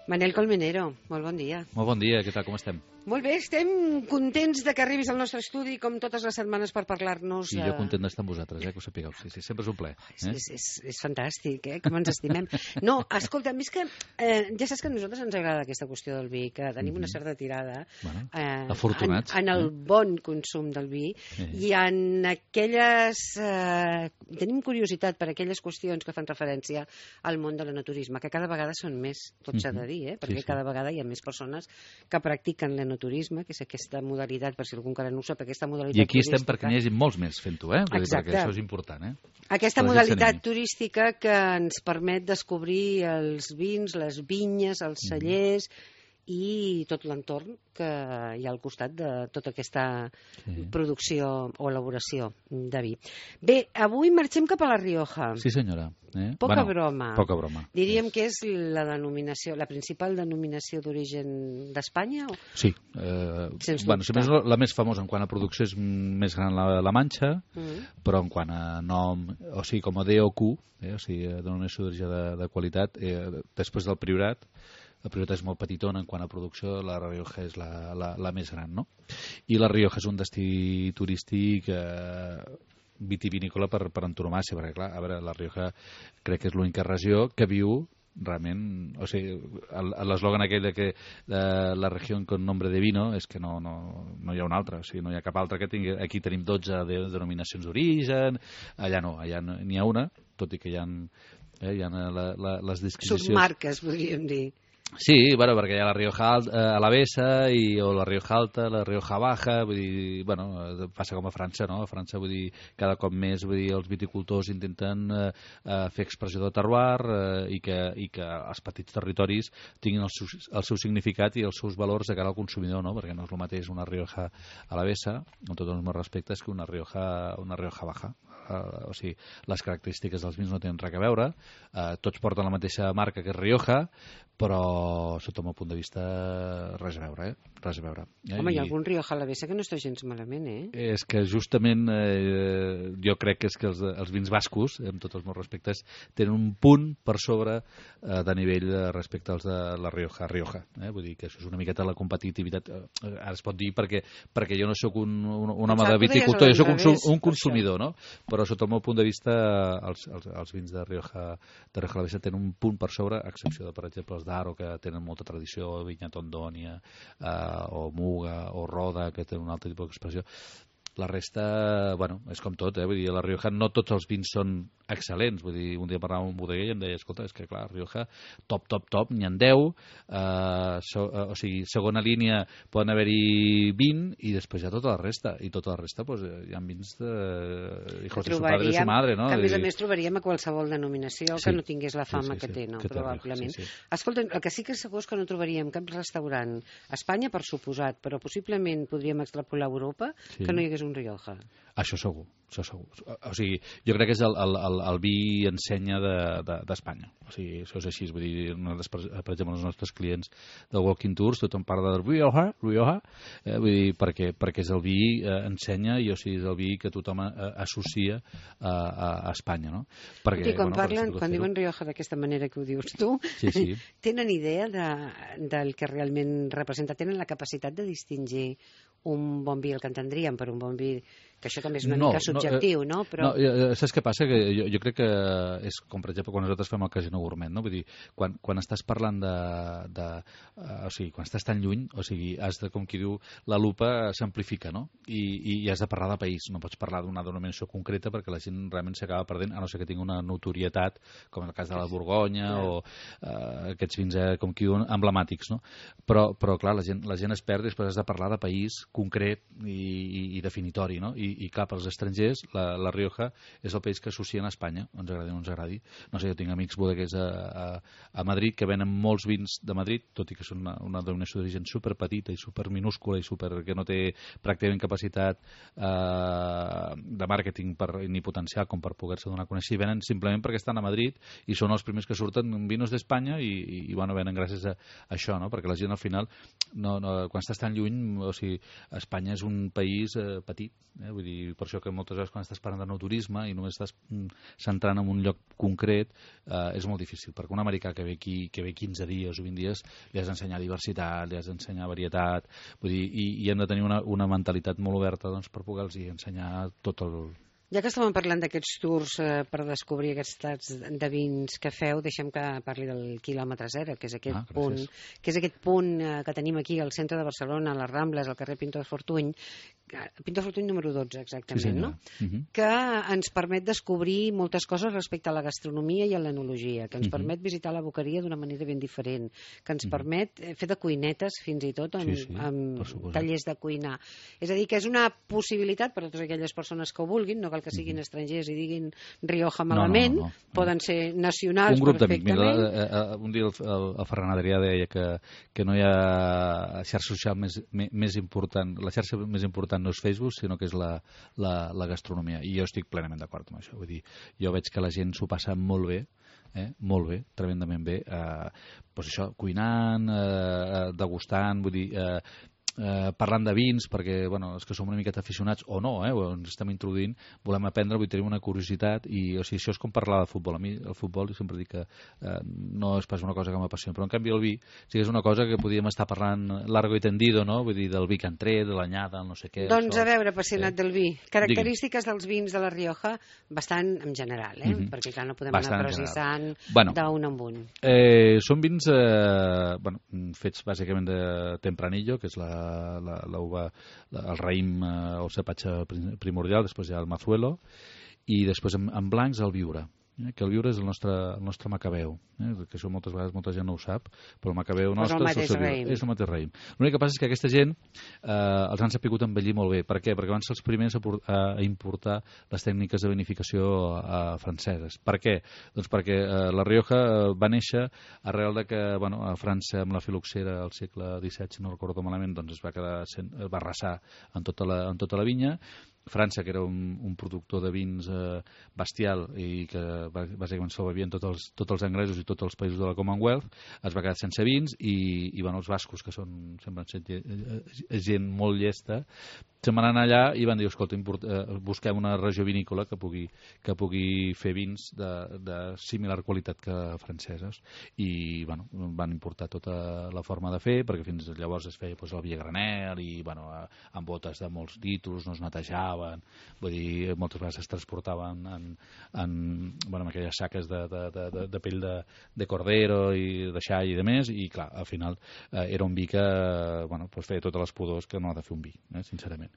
Manel Colmenero, molt bon dia. Molt bon dia, què tal, com estem? Molt bé, estem contents de que arribis al nostre estudi, com totes les setmanes, per parlar-nos... I jo content d'estar amb vosaltres, que ho sapigueu. Sí, sempre és un plaer. És fantàstic, com ens estimem. No, escolta, és que ja saps que a nosaltres ens agrada aquesta qüestió del vi, que tenim una certa tirada afortunats en el bon consum del vi i en aquelles... tenim curiositat per aquelles qüestions que fan referència al món de l'enoturisme, que cada vegada són més, tot s'ha de dir, perquè cada vegada hi ha més persones que practiquen l'enoturisme, que és aquesta modalitat, per si algú encara no ho sap, aquesta modalitat turística. I aquí estem turística, perquè n'hi hagi molts més fent-ho, Exacte. Perquè això és important, Aquesta modalitat turística que ens permet descobrir els vins, les vinyes, els cellers i tot l'entorn que hi ha al costat de tota aquesta producció o elaboració de vi. Bé, avui marxem cap a la Rioja. Sí, senyora. Poca broma. Poca broma. Diríem que és la denominació, la principal denominació d'origen d'Espanya? Sí. La més famosa en quant a producció és més gran la Manxa, però en quant a nom, o sigui, com a DOQ, o sigui, denominació d'origen de qualitat, després del Priorat, el Priorat és molt petitona en quant a producció, la Rioja és la més gran, no? I la Rioja és un destí turístic vitivinícola per antonomàsia, perquè clar, a veure, la Rioja crec que és l'única regió que viu realment, o sigui, l'eslògan aquell de que la regió con nombre de vino és que no hi ha una altra, o sigui, no hi ha cap altra que tingui, aquí tenim 12 denominacions d'origen, allà no, allà n'hi ha una, tot i que hi ha les disquisicions... Submarques, podríem dir. Sí, bueno, perquè hi ha la Rioja Alavesa o la Rioja Alta, la Rioja Baja, vull dir, bueno, passa com a França, no? A França, vull dir, cada cop més, vull dir, els viticultors intenten fer expressió de terroir i que els petits territoris tinguin el seu significat i els seus valors de cara al consumidor, no? Perquè no és el mateix una Rioja Alavesa, amb tots els meus respectes, que una Rioja Baja. O sigui, les característiques dels vins no tenen res a veure, tots porten la mateixa marca que és Rioja, però sota el meu punt de vista res a veure, res a veure. Home, hi ha algun Rioja Alavesa que no està gens malament, És que justament jo crec que és que els vins bascos, amb tots els meus respectes, tenen un punt per sobre de nivell respecte als de la Rioja. Vull dir que això és una miqueta la competitivitat, ara es pot dir perquè jo no sóc un home de viticultor, jo sóc un consumidor, no? Però sota el meu punt de vista els vins de Rioja Alavesa tenen un punt per sobre, a excepció de, per exemple, els d'Aro, que tenen molta tradició, Vinya Tondònia, o Muga, o Roda, que tenen un altre tipus d'expressió. La resta, bueno, és com tot, vull dir, a la Rioja no tots els vins són excel·lents, vull dir, un dia parlàvem amb un bodeguer i em deia, escolta, és que clar, a Rioja top, n'hi ha 10, o sigui, segona línia poden haver-hi 20 i després hi ha tota la resta, i tota la resta doncs, hi ha vins de hijos de su padre y su madre, no? Que a més trobaríem a qualsevol denominació que no tingués la fama que té, no? Probablement. Escolta, el que sí que és segur és que no trobaríem cap restaurant a Espanya, per suposat, però possiblement podríem extrapolar a Europa, que no hi hagués un Rioja. Això segur. O sigui, jo crec que és el vi ensenya d'Espanya. O sigui, això és així. Vull dir, per exemple, els nostres clients del Walking Tours, tothom parla de Rioja, vull dir, perquè és el vi ensenya i o sigui, és el vi que tothom associa a Espanya, no? Perquè, quan diuen Rioja d'aquesta manera que ho dius tu, tenen idea del que realment representa, tenen la capacitat de distingir un bon vi, el que entendríem per un bon vi, que això també és una mica subjectiu, no? Però... No, saps què passa? Que jo crec que és com, per exemple, quan nosaltres fem el Casino Gourmet, no? Vull dir, quan estàs parlant o sigui, quan estàs tan lluny, o sigui, has de, com qui diu, la lupa s'amplifica, no? I has de parlar de país, no pots parlar d'una denominació concreta perquè la gent realment s'acaba perdent, a no ser que tingui una notorietat, com el cas de la Borgonya o aquests vins, com qui diuen, emblemàtics, no? Però clar, la gent es perd i després has de parlar de país concret i definitori, no? I clar, pels estrangers, la Rioja és el país que associen a Espanya, ens agradi o no ens agradi. No sé, jo tinc amics bodeguers a Madrid que venen molts vins de Madrid, tot i que són una denominació d'origen superpetita i superminúscula i que no té pràcticament capacitat de màrqueting ni potencial com per poder-se donar a conèixer, i venen simplement perquè estan a Madrid i són els primers que surten vinos d'Espanya i bueno, venen gràcies a això, no? Perquè la gent al final, quan estàs tan lluny, o sigui, Espanya és un país petit, vull dir, per això que moltes vegades quan estàs parlant de naturisme i només estàs centrant en un lloc concret, és molt difícil, perquè un americà que ve aquí, que ve 15 dies o 20 dies, li has d'ensenyar diversitat, li has d'ensenyar varietat, vull dir, i hem de tenir una mentalitat molt oberta, doncs, per poder-los ensenyar tot el... Ja que estàvem parlant d'aquests tours per descobrir aquests estats de vins que feu, deixem que parli del quilòmetre zero, que és aquest punt que tenim aquí al centre de Barcelona, a les Rambles, al carrer Pintor Fortuny, Pintor Fortuny número 12, exactament, sí, no? Que ens permet descobrir moltes coses respecte a la gastronomia i a l'enologia, que ens permet visitar la boqueria d'una manera ben diferent, que ens permet fer de cuinetes, fins i tot, amb tallers de cuinar. És a dir, que és una possibilitat per a totes aquelles persones que ho vulguin, no cal que siguin estrangers i diguin Rioja malament, poden ser nacionals perfectament. Mira, un dia el Ferran Adrià deia que no hi ha xarxa social més important, la xarxa més important no és Facebook, sinó que és la gastronomia, i jo estic plenament d'acord amb això. Vull dir, jo veig que la gent s'ho passa molt bé, molt bé, tremendament bé, doncs això, cuinant, degustant, vull dir, parlant de vins, perquè bueno, els que som una miqueta aficionats, o no, ens estem introduint, volem aprendre, tenim una curiositat, i o sigui, això és com parlar de futbol. A mi el futbol sempre dic que no és pas una cosa que m'apassiona, però en canvi el vi sí és una cosa que podíem estar parlant largo i tendido, no? Vull dir, del vi que han tret, de l'anyada, no sé què. Doncs a veure, apassionat del vi. Característiques dels vins de la Rioja, bastant en general, perquè clar, no podem anar precisant d'un en un. Són vins fets bàsicament de Tempranillo, que és el raïm o el cepatge primordial, després hi ha el Mazuelo, i després en blancs el Viura, que el Viura és el nostre macabeu, que això moltes vegades molta gent no ho sap, però el macabeu nostre és el mateix raïm. L'únic que passa és que aquesta gent els han sapigut envellir molt bé. Per què? Perquè van ser els primers a importar les tècniques de vinificació franceses. Per què? Doncs perquè la Rioja va néixer arrel de que a França, amb la filoxera al segle XVII, si no recordo malament, doncs va arrasar en tota la vinya. França, que era un productor de vins bestial i que bàsicament se'l bevien tots els anglesos i tots els països de la Commonwealth, es va quedar sense vins i els bascos, que semblen ser gent molt llesta, se'n van anar allà i van dir, escolta, busquem una regió vinícola que pugui fer vins de similar qualitat que franceses, i van importar tota la forma de fer, perquè fins llavors es feia el vi a granel i amb botes de molts litros, no es netejaven, vull dir, moltes vegades es transportaven en aquelles saques de pell de cordero i de xai i de més, i clar, al final era un vi que feia totes les pudors que no ha de fer un vi, sincerament.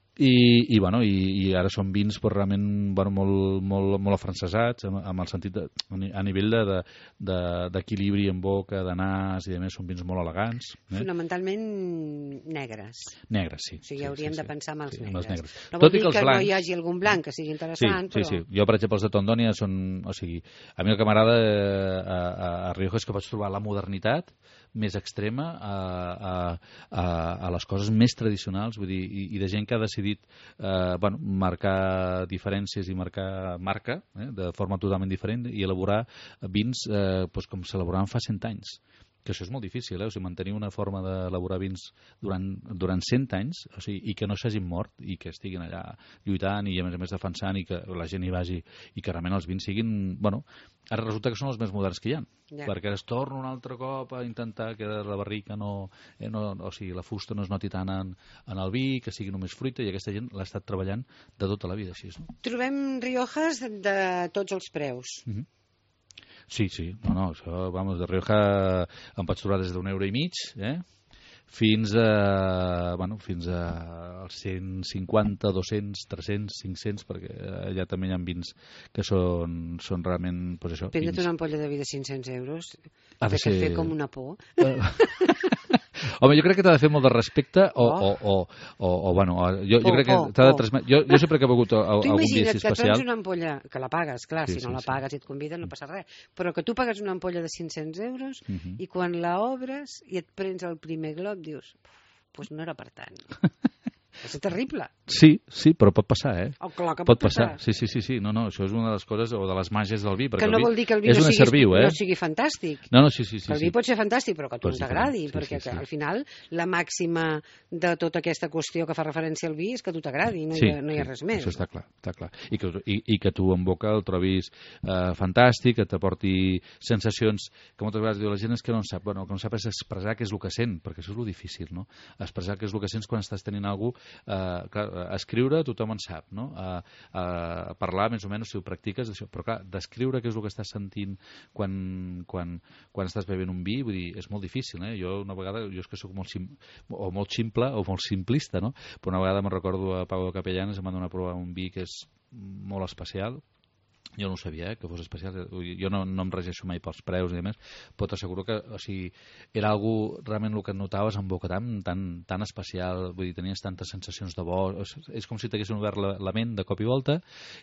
I ara són vins realment molt afrancesats, amb el sentit a nivell d'equilibri en boca, de nas i de més, són vins molt elegants. Fonamentalment negres. Negres, sí. O sigui, hauríem de pensar en els negres. No vol dir que no hi hagi algun blanc que sigui interessant, però... Sí. Jo, per exemple, els de Tondònia són... O sigui, a mi el que m'agrada a Rioja és que pots trobar la modernitat més extrema a les coses més tradicionals, vull dir, i de gent que ha decidit marcar diferències i marcar marca de forma totalment diferent i elaborar vins com s'elaboraven fa 100 anys. Que això és molt difícil, o sigui, mantenir una forma d'elaborar vins durant 100 anys, o sigui, i que no s'hagin mort i que estiguin allà lluitant i a més defensant i que la gent hi vagi i que realment els vins siguin... Ara resulta que són els més moderns que hi ha, perquè es torna un altre cop a intentar que la barrica o sigui, la fusta no es noti tant en el vi, que sigui només fruita, i aquesta gent l'ha estat treballant de tota la vida així. Trobem Riojas de tots els preus. Sí, això, de Rioja em pots trobar des d'1,50 €, fins a als 150, 200, 300, 500, perquè allà també hi ha vins que són realment, doncs això... Prendre't una ampolla de vi de 500 €, ha de fer com una por. Home, jo crec que t'ha de fer molt de respecte jo crec que t'ha de transmetre... Jo sempre que he begut algun vi especial... Tu imagina't que prens una ampolla, que la pagues, clar, si no la pagues i et conviden no passa res, però que tu pagues una ampolla de 500 € i quan la obres i et prens el primer glob dius, doncs no era per tant. És terrible. Sí, però pot passar, eh? Oh, clar que pot passar. Sí. No, això és una de les coses, o de les màgies del vi. Que no vol dir que el vi no sigui fantàstic. No, sí. El vi pot ser fantàstic, però que a tu no t'agradi, perquè al final la màxima de tota aquesta qüestió que fa referència al vi és que a tu t'agradi, no hi ha res més. Això està clar. I que tu en boca el trobis fantàstic, que t'aporti sensacions que moltes vegades diu la gent és que no en sap. Bueno, el que no sap és expressar què és el que sent, perquè això és el difícil, no? Expressar què és el que sents quan estàs tenint alguna cosa. Escriure tothom en sap, no? Parlar més o menys si ho practiques, però clar, descriure què és el que estàs sentint quan estàs bevent un vi, vull dir, és molt difícil, eh? Jo és que soc molt ximple o molt simplista, no? Però una vegada me'n recordo a Pau de Capellanes em van donar a provar un vi que és molt especial. Jo no ho sabia, que fos especial. Jo no em regeixo mai pels preus i més, però t'asseguro que era algú realment el que notaves en boca tan especial, vull dir, tenies tantes sensacions de bo, és com si t'haguessin obert la ment de cop i volta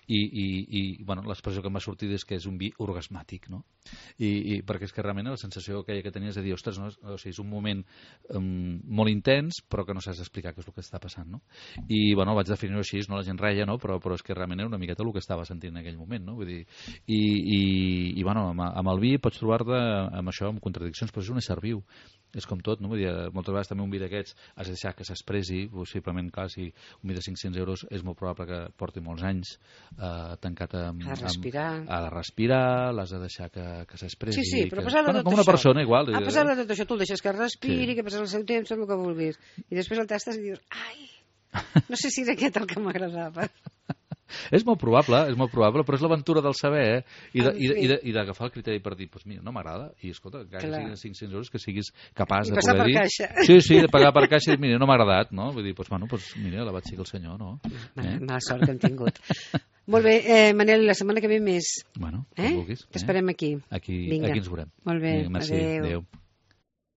i bueno, l'expressió que em va sortir és que és un vi orgasmàtic, no? I perquè és que realment la sensació que tenies de dir, ostres, no? És un moment molt intens però que no saps explicar què és el que està passant, no? I bueno, vaig definir-ho així, no? La gent reia, no? Però és que realment era una miqueta el que estava sentint en aquell moment, no? Vull dir, i bueno, amb el vi pots trobar-te amb això, amb contradiccions, però és un ésser viu, és com tot, no? Vull dir, moltes vegades també un vi d'aquests has de deixar que s'expressi, possiblement, clar, si un vi de 500 euros és molt probable que porti molts anys tancat ha de respirar, l'has de deixar que s'expressi. Sí, però passar de tot com una persona igual. A passar de tot això, tu el deixes que respiri, que passi el seu temps, tot el que vulguis, i després el tastes i dius, ai, no sé si era aquest el que m'agradava. És molt probable, però és l'aventura del saber, i d'agafar el criteri per dir, doncs mira, no m'agrada, i escolta, que siguin 500 euros, que siguis capaç de poder dir... Caixa. Sí, de pagar per caixa i dir, mira, no m'ha agradat, no? Vull dir, doncs mira, la vaig seguir el senyor, no? Mala sort que hem tingut. Molt bé, Manel, la setmana que ve més. Bueno, com vulguis. T'esperem aquí. Aquí ens veurem. Molt bé, merci. Adéu.